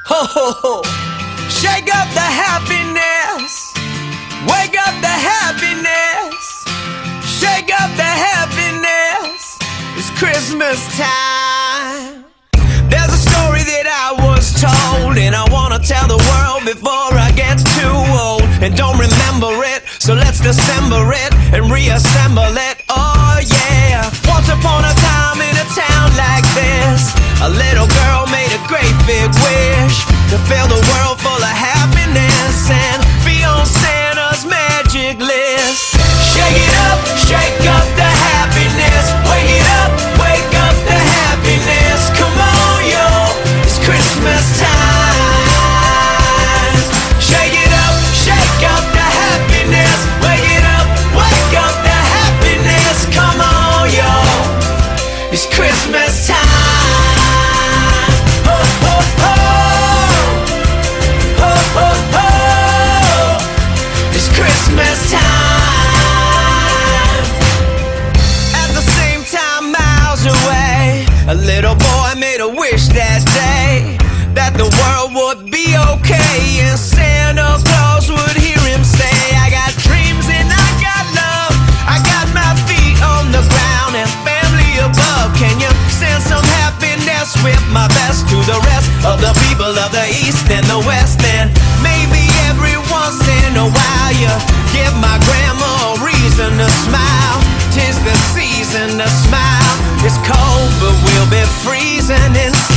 Ho ho ho. Shake up the happiness. Wake up the happiness. Shake up the happiness. It's Christmas time. There's a story that I was told, and I wanna tell the world before I get too old and don't remember it. So let's dissemble it and reassemble it. Oh yeah. Once upon a time in a town like this, a little girl made a great big wish to fill the world full of happiness and be on Santa's magic list. Shake up the happiness. Wake up the happiness. Come on, yo, it's Christmas time. Shake up the happiness. Wake up the happiness. Come on, yo, it's Christmas time. Christmas time. At the same time, miles away, a little boy made a wish that day that the world would be okay and Santa Claus would hear him say, I got dreams and I got love, I got my feet on the ground and family above. Can you send some happiness with my best to the rest of the people of the East and the West? And maybe every once in a while you give my grandma a reason to smile. 'Tis the season to smile. It's cold, but we'll be freezing inside.